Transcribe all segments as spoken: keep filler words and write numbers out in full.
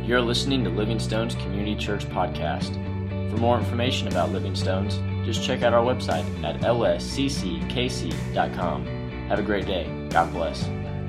You're listening to Living Stones Community Church Podcast. For more information about Living Stones, just check out our website at l s c c k c dot com. Have a great day. God bless.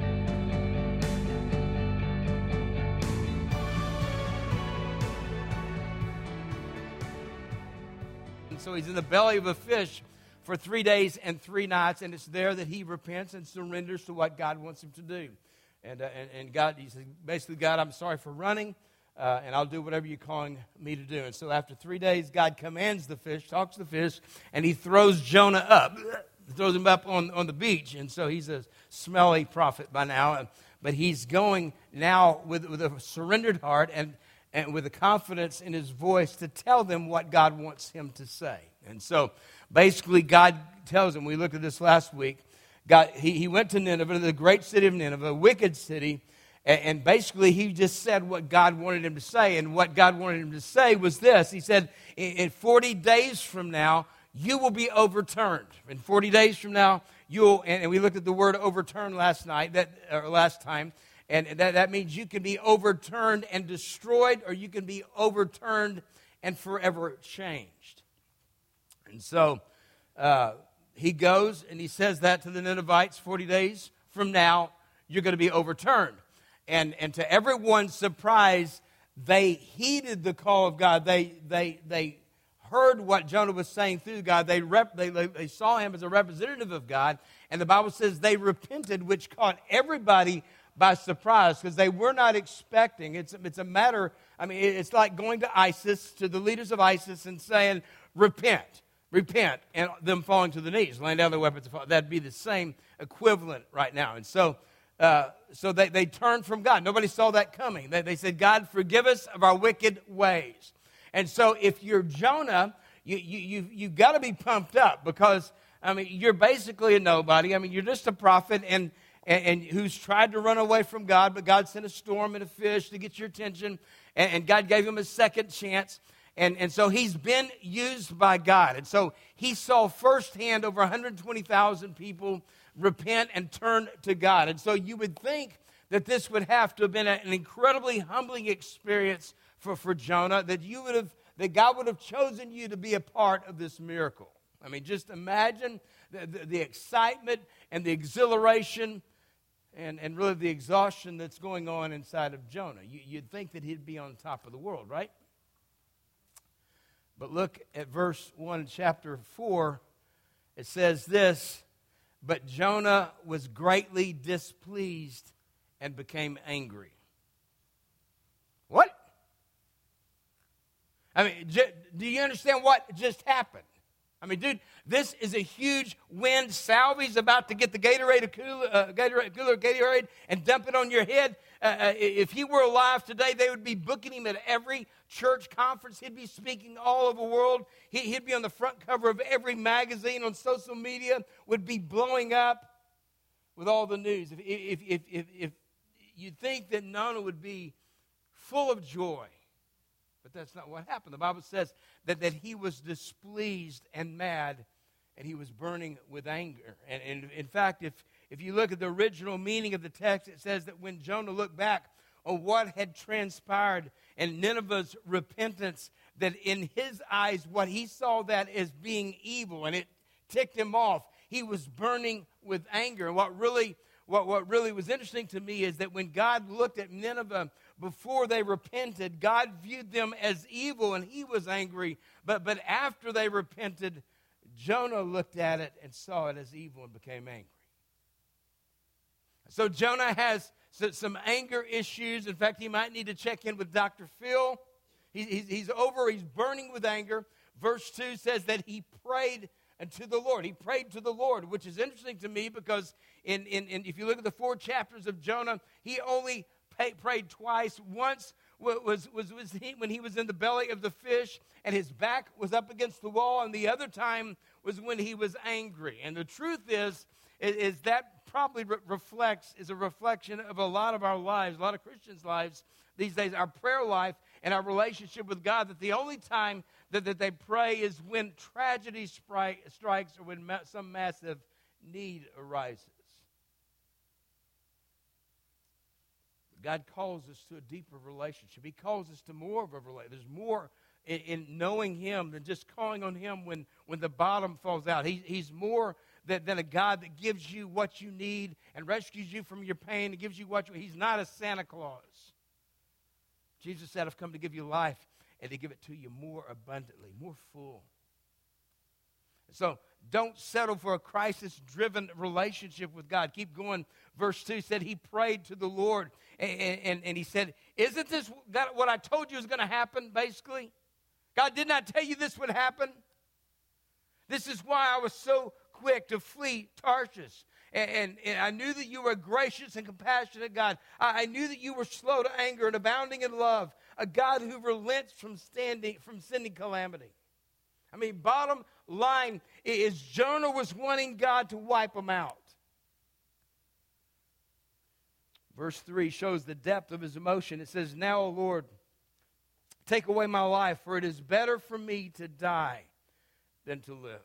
And so he's in the belly of a fish for three days and three nights, and it's there that he repents and surrenders to what God wants him to do. And uh, and, and God, he says, basically, God, I'm sorry for running, uh, and I'll do whatever you're calling me to do. And so after three days, God commands the fish, talks to the fish, and he throws Jonah up, throws him up on, on the beach. And so he's a smelly prophet by now, but he's going now with, with a surrendered heart and, and with a confidence in his voice to tell them what God wants him to say. And so basically, God tells him, we looked at this last week, God, he, he went to Nineveh, the great city of Nineveh, a wicked city, and, and basically he just said what God wanted him to say, and what God wanted him to say was this. He said, in, in forty days from now, you will be overturned. In forty days from now, you'll, and, and we looked at the word overturn last night, that or last time, and that, that means you can be overturned and destroyed, or you can be overturned and forever changed. And so, uh, he goes and he says that to the Ninevites, forty days from now, you're going to be overturned. And and to everyone's surprise, they heeded the call of God. They they they heard what Jonah was saying through God. They, rep, they, they saw him as a representative of God. And the Bible says they repented, which caught everybody by surprise because they were not expecting. It's, it's a matter, I mean, it's like going to ISIS, to the leaders of ISIS and saying, repent. Repent, and them falling to the knees, laying down their weapons. That'd be the same equivalent right now. And so uh, so they, they turned from God. Nobody saw that coming. They, they said, God, forgive us of our wicked ways. And so if you're Jonah, you, you, you, you've got to be pumped up because, I mean, you're basically a nobody. I mean, you're just a prophet and, and, and who's tried to run away from God, but God sent a storm and a fish to get your attention, and, and God gave him a second chance. And, and so he's been used by God. And so he saw firsthand over one hundred twenty thousand people repent and turn to God. And so you would think that this would have to have been an incredibly humbling experience for, for Jonah, that you would have, that God would have chosen you to be a part of this miracle. I mean, just imagine the, the, the excitement and the exhilaration and, and really the exhaustion that's going on inside of Jonah. You, you'd think that he'd be on top of the world, right? But look at verse one, chapter four. It says this, but Jonah was greatly displeased and became angry. What? I mean, j- do you understand what just happened? I mean, dude, this is a huge wind. Salvi's about to get the Gatorade cooler, uh, Gatorade, cooler Gatorade and dump it on your head. Uh, uh, if he were alive today, they would be booking him at every church conference. He'd be speaking all over the world. He, he'd be on the front cover of every magazine on social media, would be blowing up with all the news. If, if, if, if, if you'd think that Jonah would be full of joy, but that's not what happened. The Bible says that, that he was displeased and mad, and he was burning with anger. And, and in fact, if, if you look at the original meaning of the text, it says that when Jonah looked back on what had transpired and Nineveh's repentance, that in his eyes, what he saw that as being evil, and it ticked him off. He was burning with anger. And what really, what, what really was interesting to me is that when God looked at Nineveh before they repented, God viewed them as evil, and he was angry. But, but after they repented, Jonah looked at it and saw it as evil and became angry. So Jonah has some anger issues. In fact, he might need to check in with Doctor Phil. He's, he's over, he's burning with anger. Verse two says that he prayed unto the Lord. He prayed to the Lord, which is interesting to me because in, in, in if you look at the four chapters of Jonah, he only pay, prayed twice. Once was, was, was he, when he was in the belly of the fish and his back was up against the wall, and the other time was when he was angry. And the truth is, is, is that probably re- reflects, is a reflection of a lot of our lives, a lot of Christians' lives these days, our prayer life and our relationship with God, that the only time that, that they pray is when tragedy stri- strikes or when ma- some massive need arises. God calls us to a deeper relationship. He calls us to more of a relationship. There's more in, in knowing Him than just calling on Him when, when the bottom falls out. He, he's more than, than a God that gives you what you need and rescues you from your pain and gives you what you He's not a Santa Claus. Jesus said, I've come to give you life and to give it to you more abundantly, more full. So don't settle for a crisis-driven relationship with God. Keep going. Verse two said he prayed to the Lord, and, and, and he said, isn't this God, what I told you is going to happen, basically? God did not tell you this would happen? This is why I was so quick to flee Tarshish. And, and, and I knew that you were a gracious and compassionate God. I, I knew that you were slow to anger and abounding in love, a God who relents from, standing, from sending calamity. I mean, bottom line is Jonah was wanting God to wipe him out. Verse three shows the depth of his emotion. It says, now, O Lord, take away my life, for it is better for me to die than to live.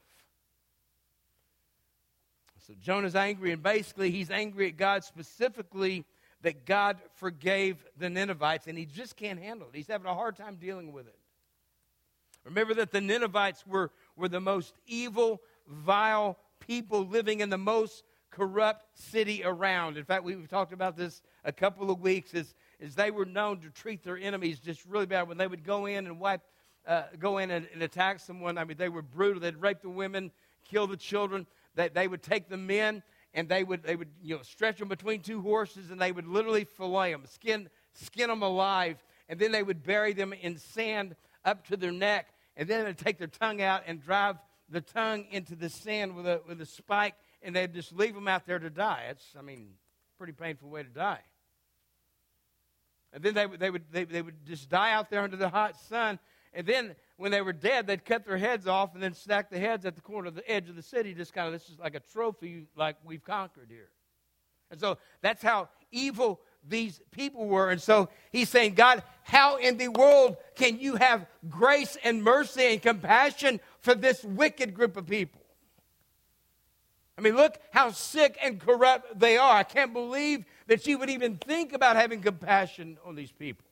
So Jonah's angry, and basically he's angry at God specifically that God forgave the Ninevites, and he just can't handle it. He's having a hard time dealing with it. Remember that the Ninevites were, were the most evil, vile people living in the most corrupt city around. In fact, we've talked about this a couple of weeks, as, as they were known to treat their enemies just really bad. When they would go in and wipe, uh, go in and, and attack someone, I mean, they were brutal. They'd rape the women, kill the children. They, they would take the men, and they would, they would you know, stretch them between two horses, and they would literally fillet them, skin, skin them alive, and then they would bury them in sand up to their neck, and then they'd take their tongue out and drive the tongue into the sand with a with a spike, and they'd just leave them out there to die. It's, I mean, a pretty painful way to die. And then they would they would they, they would just die out there under the hot sun, and then when they were dead, they'd cut their heads off and then stack the heads at the corner of the edge of the city, just kind of, this is like a trophy, like we've conquered here. And so that's how evil these people were. And so he's saying, God, how in the world can you have grace and mercy and compassion for this wicked group of people? I mean, look how sick and corrupt they are. I can't believe that you would even think about having compassion on these people.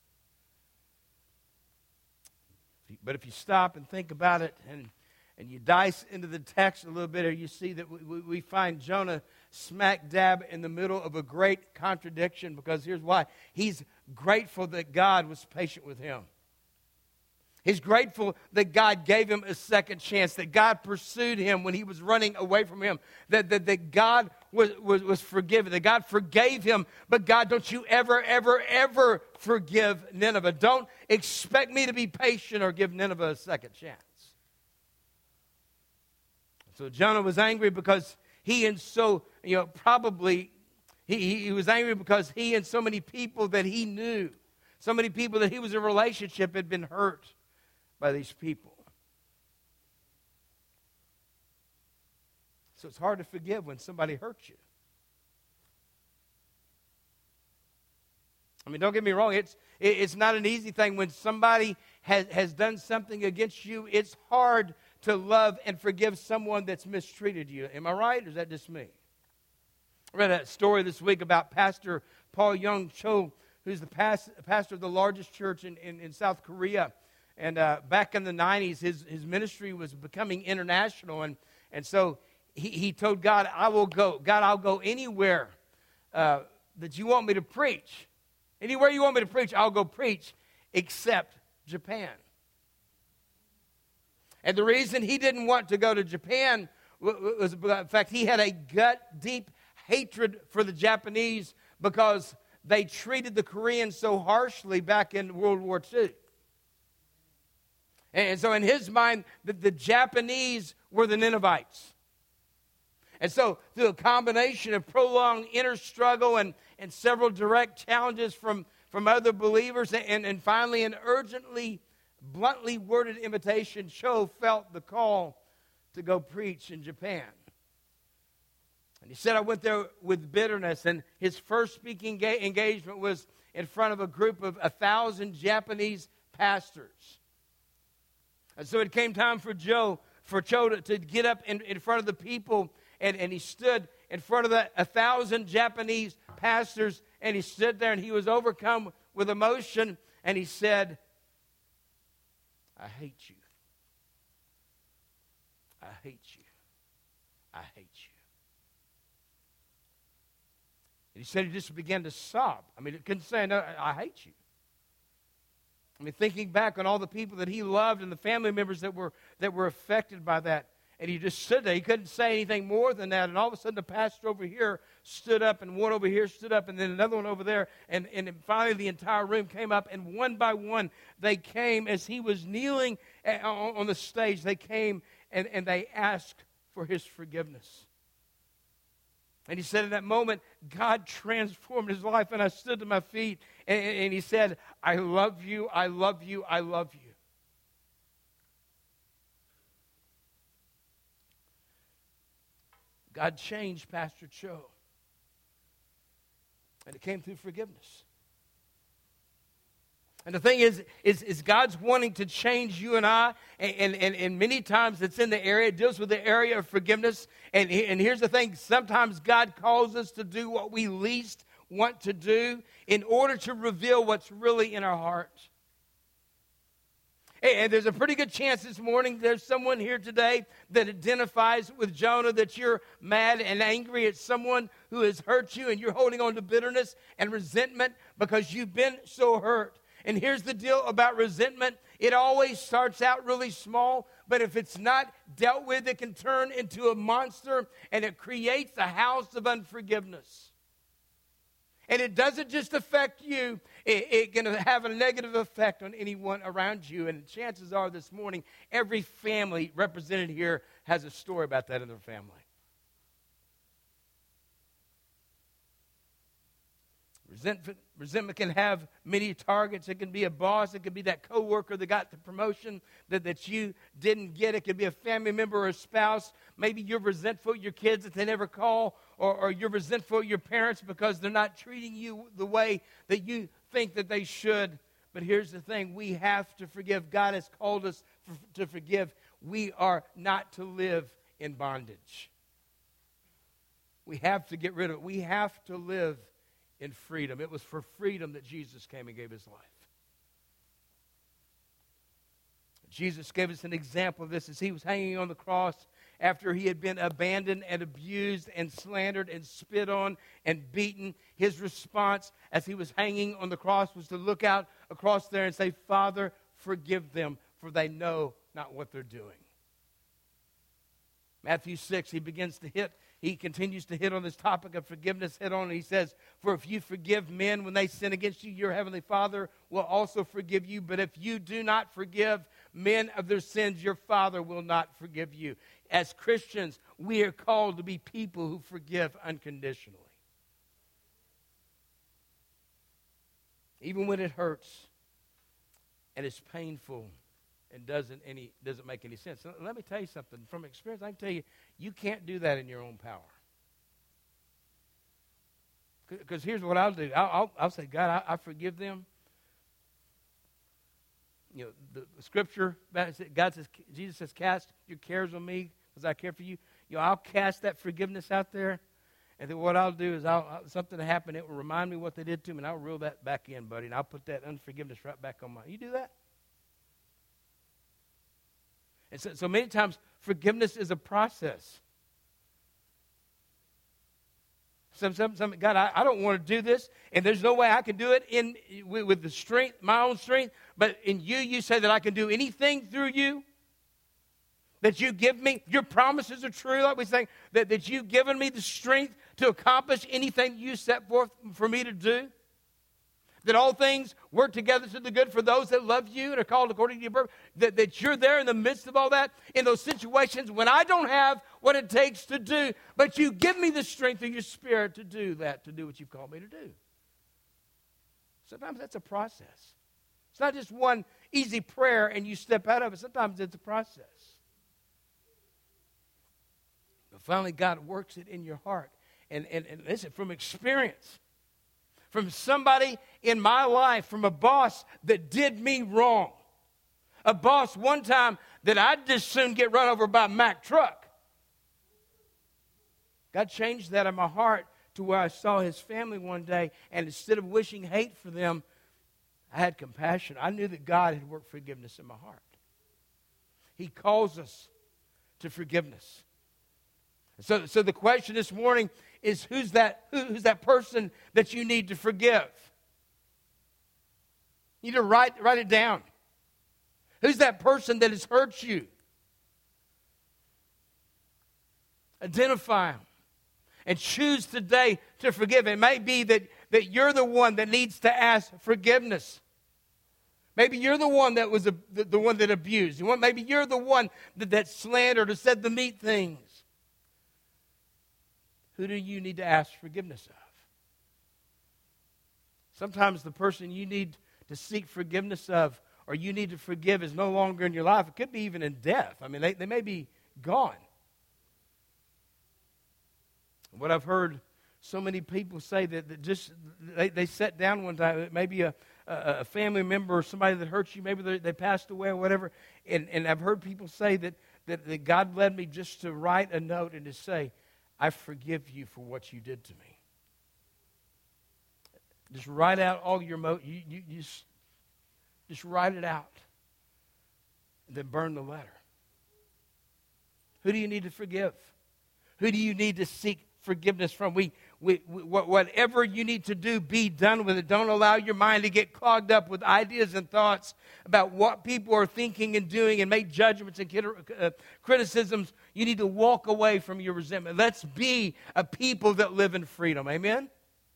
But if you stop and think about it and, and you dice into the text a little bit, you see that we, we find Jonah smack dab in the middle of a great contradiction, because here's why. He's grateful that God was patient with him. He's grateful that God gave him a second chance, that God pursued him when he was running away from him, that, that, that God was, was, was forgiven, that God forgave him. But God, don't you ever, ever, ever forgive Nineveh. Don't expect me to be patient or give Nineveh a second chance. So Jonah was angry because he and so, you know, probably, he, he was angry because he and so many people that he knew, so many people that he was in a relationship had been hurt by these people. So it's hard to forgive when somebody hurts you. I mean, don't get me wrong, it's it's not an easy thing when somebody has, has done something against you. It's hard to love and forgive someone that's mistreated you. Am I right, or is that just me? I read a story this week about Pastor Paul Young Cho, who's the past, pastor of the largest church in, in, in South Korea. And uh, back in the nineties, his, his ministry was becoming international. And, and so he, he told God, I will go. God, I'll go anywhere uh, that you want me to preach. Anywhere you want me to preach, I'll go preach, except Japan. And the reason he didn't want to go to Japan was, in fact, he had a gut-deep hatred for the Japanese because they treated the Koreans so harshly back in World War Two. And so in his mind, the, the Japanese were the Ninevites. And so through a combination of prolonged inner struggle and, and several direct challenges from, from other believers, and, and finally an urgently, bluntly worded invitation, Cho felt the call to go preach in Japan. And he said, I went there with bitterness, and his first speaking ga- engagement was in front of a group of a thousand Japanese pastors. And so it came time for Joe, for Cho to, to get up in, in front of the people, and, and he stood in front of the, a thousand Japanese pastors, and he stood there, and he was overcome with emotion, and he said, I hate you. I hate you. I hate you. And he said he just began to sob. I mean, he couldn't say, no, I hate you. I mean, thinking back on all the people that he loved and the family members that were that were affected by that. And he just stood there. He couldn't say anything more than that. And all of a sudden, the pastor over here stood up, and one over here stood up, and then another one over there. And, and finally, the entire room came up, and one by one, they came as he was kneeling on the stage. They came, and, and they asked for his forgiveness. And he said in that moment, God transformed his life, and I stood to my feet, and, and he said, I love you, I love you, I love you. God changed Pastor Cho. And it came through forgiveness. And the thing is, is, is God's wanting to change you and I, and, and, and many times it's in the area, it deals with the area of forgiveness. And, and here's the thing, sometimes God calls us to do what we least want to do in order to reveal what's really in our heart. And there's a pretty good chance this morning there's someone here today that identifies with Jonah, that you're mad and angry at someone who has hurt you, and you're holding on to bitterness and resentment because you've been so hurt. And here's the deal about resentment. It always starts out really small, but if it's not dealt with, it can turn into a monster, and it creates a house of unforgiveness. And it doesn't just affect you, it, it can have a negative effect on anyone around you. And chances are this morning, every family represented here has a story about that in their family. Resentment, resentment can have many targets. It can be a boss. It could be that coworker that got the promotion that, that you didn't get. It could be a family member or a spouse. Maybe you're resentful at your kids that they never call, or, or you're resentful at your parents because they're not treating you the way that you think that they should. But here's the thing. We have to forgive. God has called us for, to forgive. We are not to live in bondage. We have to get rid of it. We have to live in freedom. It was for freedom that Jesus came and gave his life. Jesus gave us an example of this as he was hanging on the cross after he had been abandoned and abused and slandered and spit on and beaten. His response as he was hanging on the cross was to look out across there and say, Father, forgive them, for they know not what they're doing. Matthew six, he begins to hit He continues to hit on this topic of forgiveness head on. And he says, for if you forgive men when they sin against you, your heavenly Father will also forgive you. But if you do not forgive men of their sins, your Father will not forgive you. As Christians, we are called to be people who forgive unconditionally. Even when it hurts and it's painful and doesn't any doesn't make any sense. Let me tell you something. From experience, I can tell you, you can't do that in your own power. Because here's what I'll do. I'll, I'll, I'll say, God, I, I forgive them. You know, the, the scripture, God says, Jesus says, cast your cares on me because I care for you. You know, I'll cast that forgiveness out there. And then what I'll do is I'll, I'll something to happen, it will remind me what they did to me, and I'll reel that back in, buddy, and I'll put that unforgiveness right back on my. You do that? And so, so many times, forgiveness is a process. Some, some, some, God, I, I don't want to do this, and there's no way I can do it in with, with the strength, my own strength. But in you, you say that I can do anything through you that you give me. Your promises are true, like we say, that, that you've given me the strength to accomplish anything you set forth for me to do. That all things work together to the good for those that love you and are called according to your purpose. That, that you're there in the midst of all that, in those situations when I don't have what it takes to do, but you give me the strength of your Spirit to do that, to do what you've called me to do. Sometimes that's a process. It's not just one easy prayer and you step out of it. Sometimes it's a process. But finally, God works it in your heart. And, and, and listen, from experience, from somebody in my life, from a boss that did me wrong. A boss one time that I'd just soon get run over by a Mack truck. God changed that in my heart to where I saw his family one day, and instead of wishing hate for them, I had compassion. I knew that God had worked forgiveness in my heart. He calls us to forgiveness. So, so the question this morning is, who's that, who, who's that person that you need to forgive? You need to write, write it down. Who's that person that has hurt you? Identify them. And choose today to forgive. It may be that, that you're the one that needs to ask forgiveness. Maybe you're the one that was a, the, the one that abused. Maybe you're the one that, that slandered or said the mean things. Who do you need to ask forgiveness of? Sometimes the person you need to seek forgiveness of or you need to forgive is no longer in your life. It could be even in death. I mean, they, they may be gone. What I've heard so many people say that, that just they, they sat down one time, maybe a, a, a family member or somebody that hurt you, maybe they, they passed away or whatever, and, and I've heard people say that, that, that God led me just to write a note and to say, I forgive you for what you did to me. Just write out all your mo- you, you, you just, just write it out, and then burn the letter. Who do you need to forgive? Who do you need to seek forgiveness from? We, we, we, whatever you need to do, be done with it. Don't allow your mind to get clogged up with ideas and thoughts about what people are thinking and doing and make judgments and uh, criticisms. You need to walk away from your resentment. Let's be a people that live in freedom. Amen?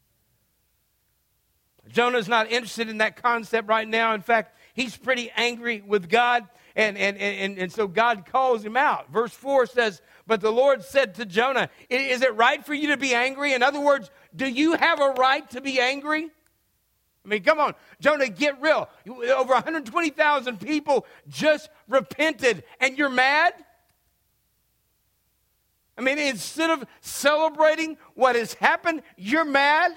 Jonah's not interested in that concept right now. In fact, he's pretty angry with God, and, and, and, and so God calls him out. Verse four says, but the Lord said to Jonah, is it right for you to be angry? In other words, do you have a right to be angry? I mean, come on, Jonah, get real. Over one hundred twenty thousand people just repented, and you're mad? I mean, instead of celebrating what has happened, you're mad?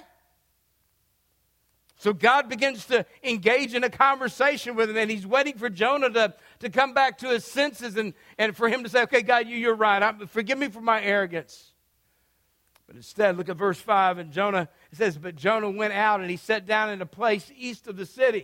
So God begins to engage in a conversation with him, and he's waiting for Jonah to, to come back to his senses and, and for him to say, okay, God, you, you're right. I'm, forgive me for my arrogance. But instead, look at verse five, and Jonah, it says, but Jonah went out, and he sat down in a place east of the city.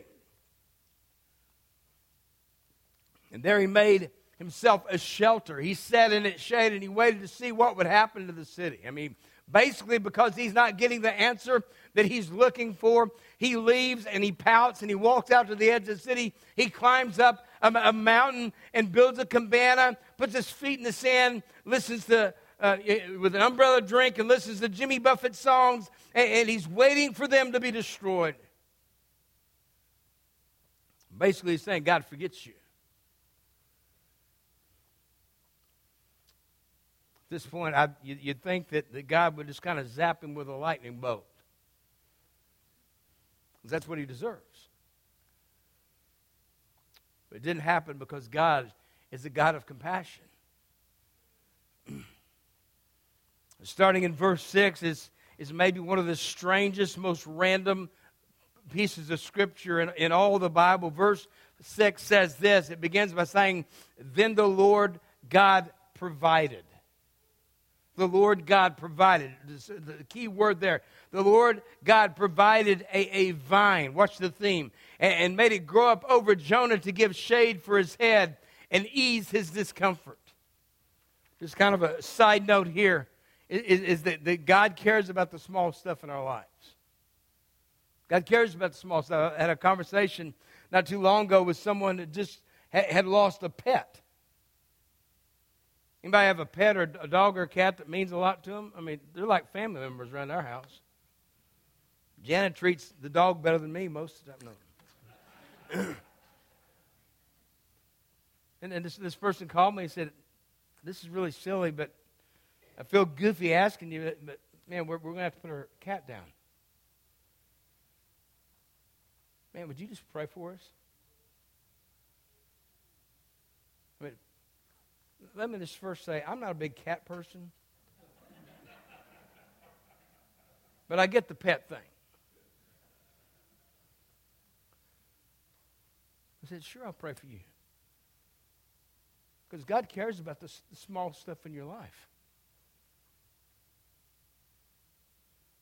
And there he made himself a shelter. He sat in its shade, and he waited to see what would happen to the city. I mean, basically because he's not getting the answer that he's looking for, he leaves and he pouts and he walks out to the edge of the city. He climbs up a, a mountain and builds a cabana, puts his feet in the sand, listens to, uh, with an umbrella drink, and listens to Jimmy Buffett songs, and, and he's waiting for them to be destroyed. Basically, he's saying, God forgets you. At this point, I, you, you'd think that, that God would just kind of zap him with a lightning bolt. That's what he deserves. But it didn't happen because God is a God of compassion. Starting in verse six is, is maybe one of the strangest, most random pieces of Scripture in, in all the Bible. Verse six says this. It begins by saying, then the Lord God provided. The Lord God provided. The key word there. The Lord God provided a, a vine. Watch the theme. And, and made it grow up over Jonah to give shade for his head and ease his discomfort. Just kind of a side note here is, is that, that God cares about the small stuff in our lives. God cares about the small stuff. I had a conversation not too long ago with someone that just ha- had lost a pet. Anybody have a pet or a dog or a cat that means a lot to them? I mean, they're like family members around our house. Janet treats the dog better than me most of the time. No. and then this, this person called me and said, this is really silly, but I feel goofy asking you, but, but man, we're, we're going to have to put our cat down. Man, would you just pray for us? I mean, let me just first say, I'm not a big cat person. But I get the pet thing. I said, sure, I'll pray for you. Because God cares about the, the small stuff in your life.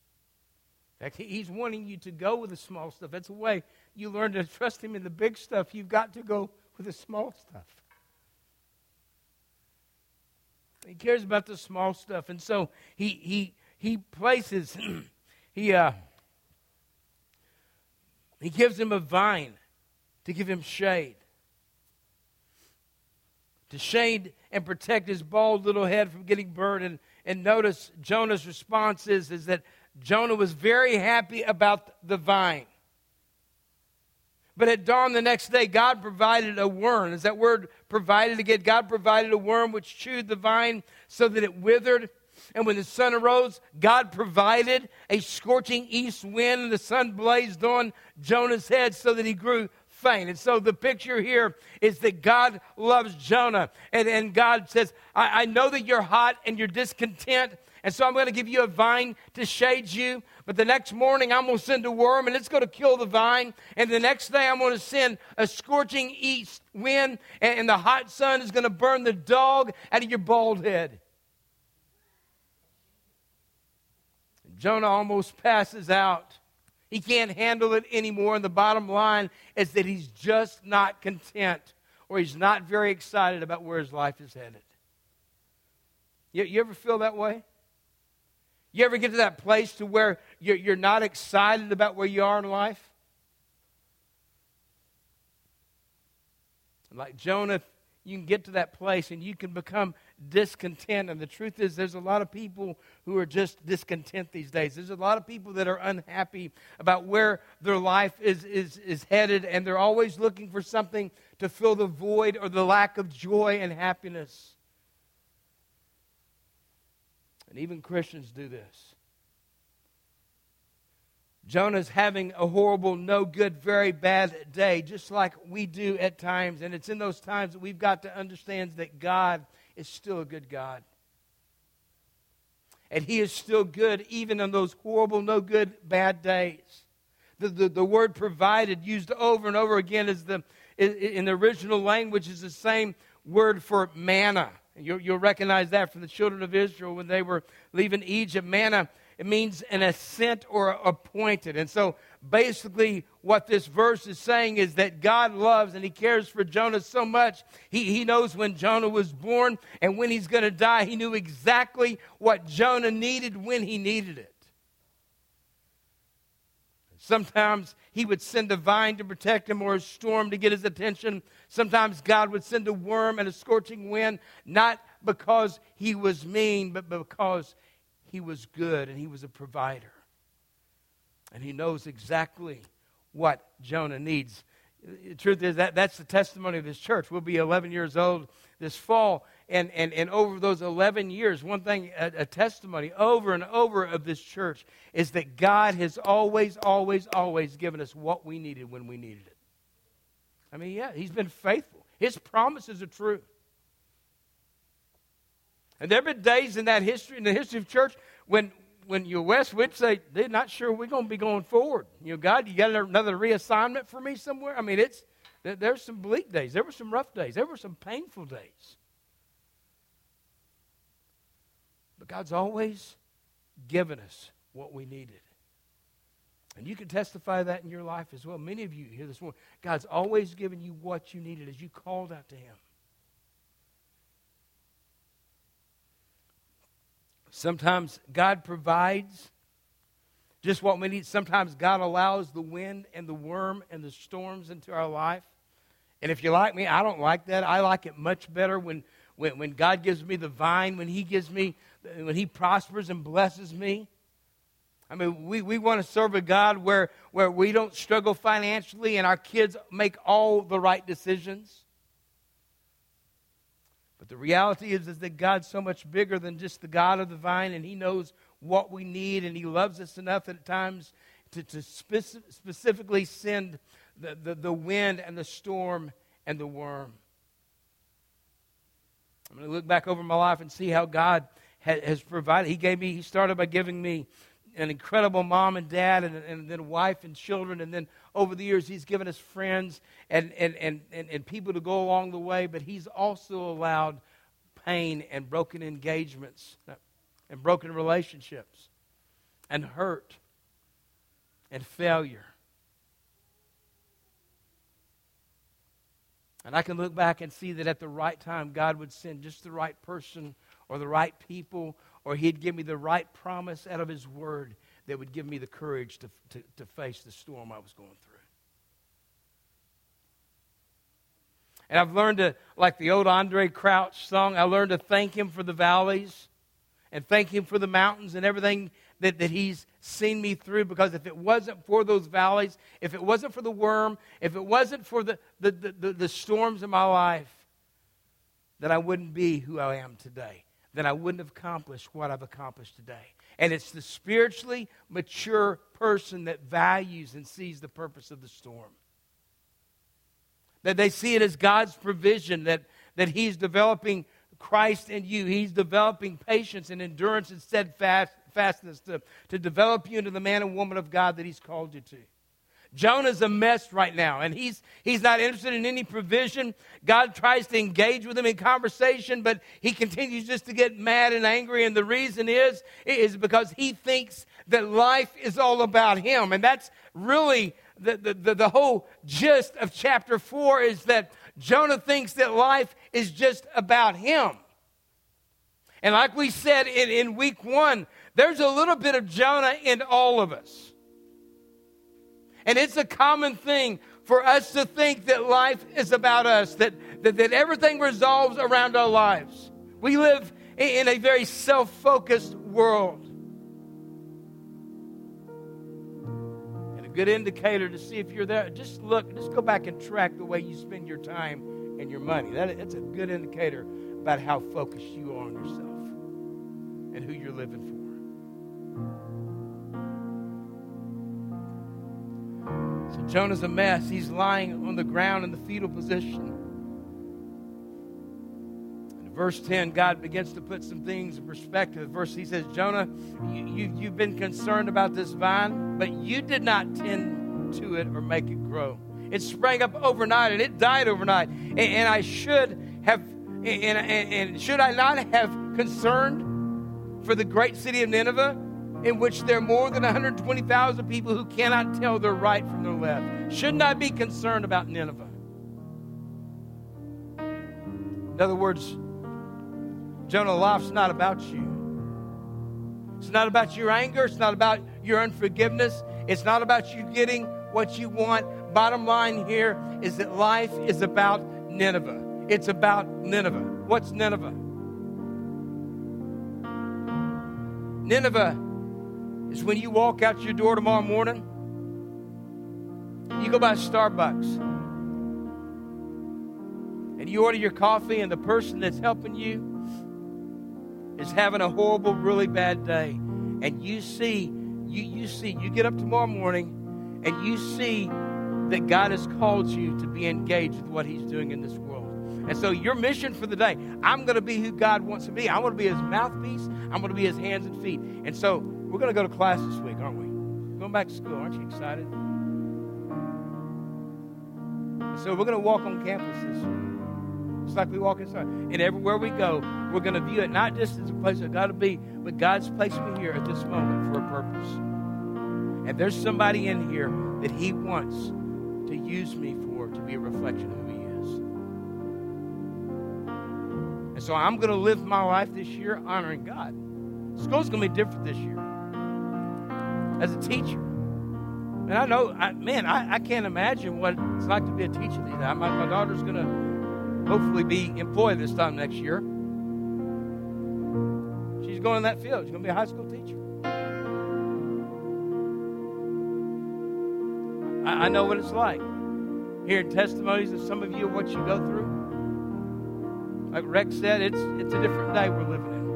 In fact, He's wanting you to go with the small stuff. That's the way you learn to trust Him in the big stuff. You've got to go with the small stuff. He cares about the small stuff. And so he he he places, he uh, he gives him a vine to give him shade. To shade and protect his bald little head from getting burned. And, and notice Jonah's response is, is that Jonah was very happy about the vine. But at dawn the next day, God provided a worm. Is that word provided again? God provided a worm which chewed the vine so that it withered. And when the sun arose, God provided a scorching east wind, and the sun blazed on Jonah's head so that he grew faint. And so the picture here is that God loves Jonah. And, and God says, I, I know that you're hot and you're discontent, and so I'm going to give you a vine to shade you. But the next morning, I'm going to send a worm, and it's going to kill the vine. And the next day, I'm going to send a scorching east wind, and, and the hot sun is going to burn the dog out of your bald head. Jonah almost passes out. He can't handle it anymore. And the bottom line is that he's just not content, or he's not very excited about where his life is headed. You, you ever feel that way? You ever get to that place to where you're, you're not excited about where you are in life? Like Jonah, you can get to that place and you can become discontent. And the truth is, there's a lot of people who are just discontent these days. There's a lot of people that are unhappy about where their life is, is, is headed, and they're always looking for something to fill the void or the lack of joy and happiness. And even Christians do this. Jonah's having a horrible, no good, very bad day, just like we do at times. And it's in those times that we've got to understand that God is still a good God. And He is still good even on those horrible, no good, bad days. The, the, the word provided, used over and over again, is the in the original language, is the same word for manna. You'll, you'll recognize that from the children of Israel when they were leaving Egypt. Manna, it means an ascent or appointed. And so basically what this verse is saying is that God loves and He cares for Jonah so much. He, he knows when Jonah was born and when he's going to die. He knew exactly what Jonah needed when he needed it. Sometimes He would send a vine to protect him or a storm to get his attention. Sometimes God would send a worm and a scorching wind, not because He was mean, but because He was good and He was a provider. And He knows exactly what Jonah needs. The truth is that that's the testimony of this church. We'll be eleven years old this fall. And, and, and over those eleven years, one thing, a, a testimony over and over of this church is that God has always, always, always given us what we needed when we needed it. I mean, yeah, He's been faithful. His promises are true. And there have been days in that history, in the history of church, when when your West would say, they're not sure we're going to be going forward. You know, God, you got another reassignment for me somewhere? I mean, it's there, there's some bleak days. There were some rough days. There were some painful days. But God's always given us what we needed. And you can testify that in your life as well. Many of you here this morning, God's always given you what you needed as you called out to Him. Sometimes God provides just what we need. Sometimes God allows the wind and the worm and the storms into our life. And if you're like me, I don't like that. I like it much better when, when, when God gives me the vine, when He gives me, when He prospers and blesses me. I mean, we, we want to serve a God where, where we don't struggle financially and our kids make all the right decisions. But the reality is, is that God's so much bigger than just the God of the vine, and He knows what we need, and He loves us enough at times to, to speci- specifically send the, the, the wind and the storm and the worm. I'm going to look back over my life and see how God ha- has provided. He gave me, He started by giving me an incredible mom and dad, and, and then a wife and children, and then over the years He's given us friends and, and, and, and, and people to go along the way, but He's also allowed pain and broken engagements and broken relationships and hurt and failure. And I can look back and see that at the right time, God would send just the right person or the right people, or He'd give me the right promise out of His Word that would give me the courage to, to, to face the storm I was going through. And I've learned to, like the old Andre Crouch song, I learned to thank Him for the valleys and thank Him for the mountains and everything that, that He's seen me through, because if it wasn't for those valleys, if it wasn't for the worm, if it wasn't for the, the, the, the, the storms in my life, then I wouldn't be who I am today. Then I wouldn't have accomplished what I've accomplished today. And it's the spiritually mature person that values and sees the purpose of the storm. That they see it as God's provision, that, that He's developing Christ in you. He's developing patience and endurance and steadfastness to, to develop you into the man and woman of God that He's called you to. Jonah's a mess right now, and he's he's not interested in any provision. God tries to engage with him in conversation, but he continues just to get mad and angry, and the reason is, is because he thinks that life is all about him. And that's really the, the, the, the whole gist of chapter four, is that Jonah thinks that life is just about him. And like we said in, in week one, there's a little bit of Jonah in all of us. And it's a common thing for us to think that life is about us, that, that, that everything resolves around our lives. We live in a very self-focused world. And a good indicator to see if you're there, just look, just go back and track the way you spend your time and your money. That, that's a good indicator about how focused you are on yourself and who you're living for. So Jonah's a mess. He's lying on the ground in the fetal position. In verse ten, God begins to put some things in perspective. Verse, He says, Jonah, you, you, you've been concerned about this vine, but you did not tend to it or make it grow. It sprang up overnight, and it died overnight. And, and I should have, and, and, and should I not have concerned for the great city of Nineveh, in which there are more than one hundred twenty thousand people who cannot tell their right from their left? Shouldn't I be concerned about Nineveh? In other words, Jonah, life's not about you. It's not about your anger. It's not about your unforgiveness. It's not about you getting what you want. Bottom line here is that life is about Nineveh. It's about Nineveh. What's Nineveh? Nineveh is when you walk out your door tomorrow morning, you go by Starbucks, and you order your coffee, and the person that's helping you is having a horrible, really bad day. And you see, you, you see, you get up tomorrow morning, and you see that God has called you to be engaged with what He's doing in this world. And so your mission for the day, I'm going to be who God wants to be. I'm going to be His mouthpiece. I'm going to be His hands and feet. And so we're going to go to class this week, aren't we? Going back to school. Aren't you excited? So we're going to walk on campus this year, just like we walk inside. And everywhere we go, we're going to view it not just as a place I've got to be, but God's placed me here at this moment for a purpose. And there's somebody in here that He wants to use me for, to be a reflection of who He is. And so I'm going to live my life this year honoring God. School's going to be different this year. As a teacher. And I know, I, man, I, I can't imagine what it's like to be a teacher these days. My, my daughter's going to hopefully be employed this time next year. She's going in that field. She's going to be a high school teacher. I, I know what it's like. Hearing testimonies of some of you of what you go through. Like Rex said, it's it's a different day we're living in.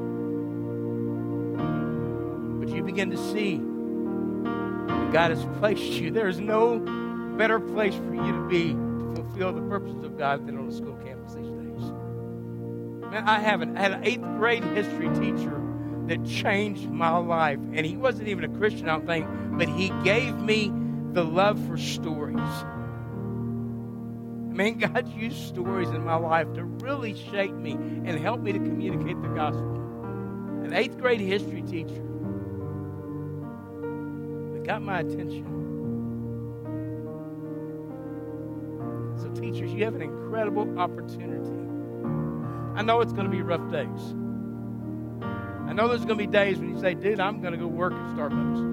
But you begin to see that God has placed you. There is no better place for you to be to fulfill the purposes of God than on a school campus these days. Man, I haven't I had an eighth grade history teacher that changed my life. And he wasn't even a Christian, I don't think, but he gave me the love for stories. Man, God used stories in my life to really shape me and help me to communicate the gospel. An eighth grade history teacher. got my attention. So teachers, you have an incredible opportunity. I know it's going to be rough days. I know there's going to be days when you say, dude, I'm going to go work at Starbucks.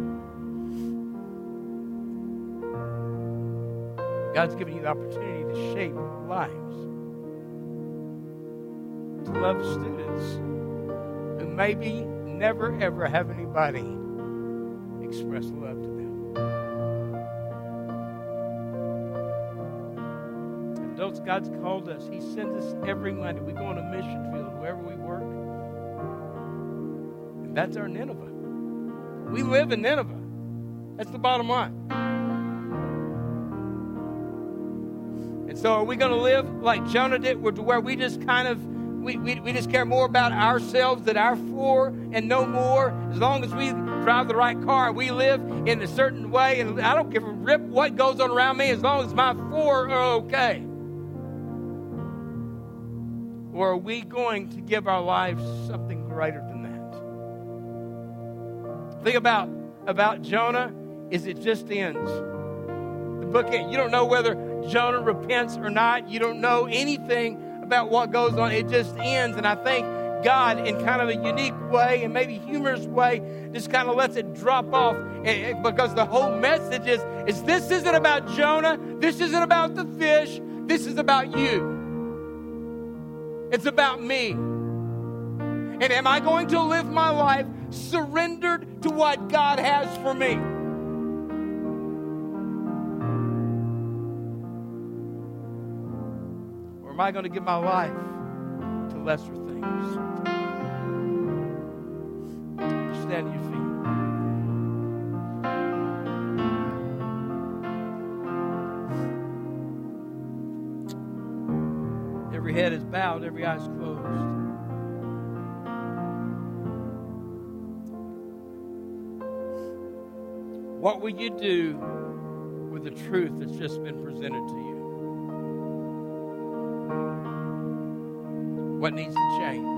God's given you the opportunity to shape lives, to love students who maybe never, ever have anybody express love to them. Adults, God's called us. He sends us every Monday. We go on a mission field wherever we work. And that's our Nineveh. We live in Nineveh. That's the bottom line. And so are we going to live like Jonah did, to where we just kind of, we, we, we just care more about ourselves than our four and no more? As long as we drive the right car and we live in a certain way, and I don't give a rip what goes on around me as long as my four are okay. Or are we going to give our lives something greater than that? The thing about, about Jonah is it just ends. The book ends. You don't know whether Jonah repents or not. You don't know anything about what goes on. It just ends. And I think God, in kind of a unique way and maybe humorous way, just kind of lets it drop off. Because the whole message is, is this isn't about Jonah. This isn't about the fish. This is about you. It's about me. And am I going to live my life surrendered to what God has for me? Or am I going to give my life to lesser things? Stand to your feet. Every head is bowed, every eye is closed. What will you do with the truth that's just been presented to you? What needs to change?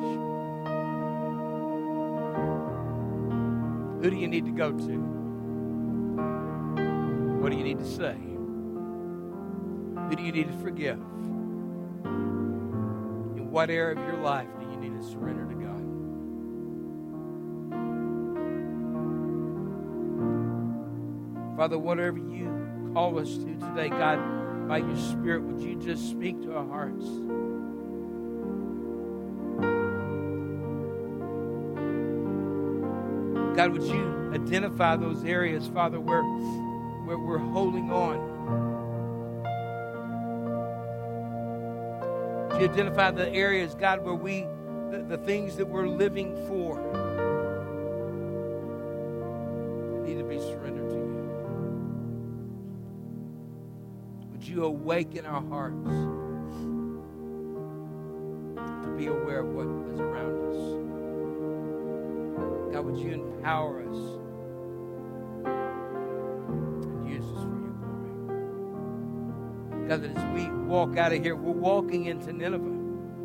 Who do you need to go to? What do you need to say? Who do you need to forgive? In what area of your life do you need to surrender to God? Father, whatever you call us to today, God, by your Spirit, would you just speak to our hearts? God, would you identify those areas, Father, where, where we're holding on? Would you identify the areas, God, where we, the, the things that we're living for need to be surrendered to you? Would you awaken our hearts to be aware of what is around us? God, would you empower us and use us for your glory? God, that as we walk out of here, we're walking into Nineveh,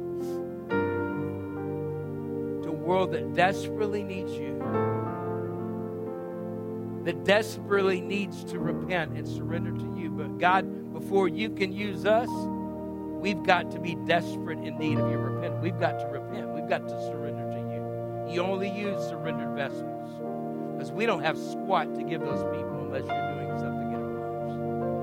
to a world that desperately needs you, that desperately needs to repent and surrender to you. But God, before you can use us, we've got to be desperate in need of your repentance. We've got to repent. We've got to surrender to you. You only use surrendered vessels, because we don't have squat to give those people unless you're doing something in our lives.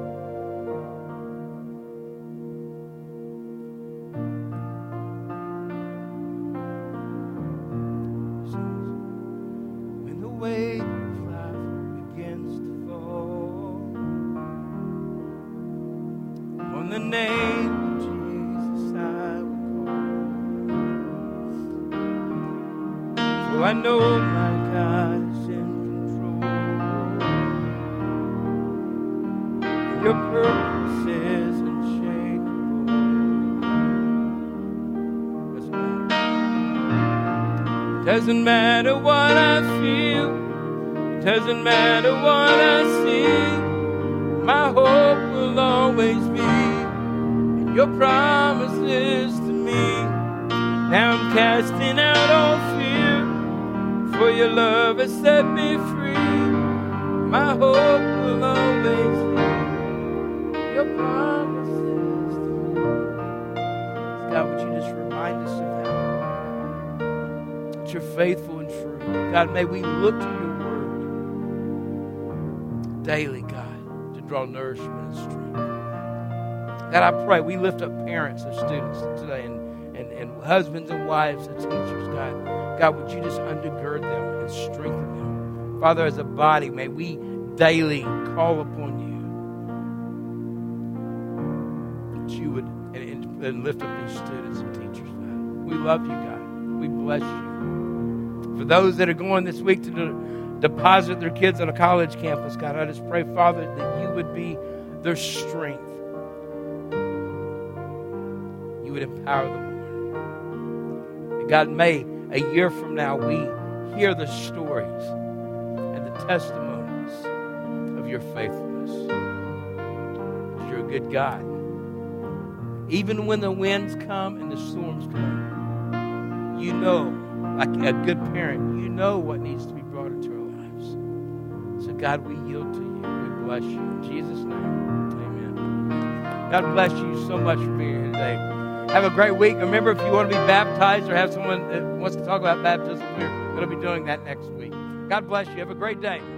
When the weight of life begins to fall, on the name of Jesus I will call. I know my God is in control. Your purpose is unshakable. It doesn't matter what I feel. It doesn't matter what I see. My hope will always be in your promises to me. Now I'm casting out all fear, for your love has set me free. My hope will always be your promises. God, would you just remind us of that? That you're faithful and true. God, may we look to your word daily, God, to draw nourishment and strength. God, I pray we lift up parents of students today and, and, and husbands and wives of teachers, God. God, would you just undergird them and strengthen them? Father, as a body, may we daily call upon you that you would and, and, and lift up these students and teachers, God. We love you, God. We bless you. For those that are going this week to de- deposit their kids on a college campus, God, I just pray, Father, that you would be their strength. You would empower them, Lord. And God, may a year from now we hear the stories and the testimonies of your faithfulness. Because you're a good God. Even when the winds come and the storms come, you know, like a good parent, you know what needs to be brought into our lives. So God, we yield to you. We bless you. In Jesus' name, amen. God bless you so much for being here today. Have a great week. Remember, if you want to be baptized or have someone that wants to talk about baptism, we're going to be doing that next week. God bless you. Have a great day.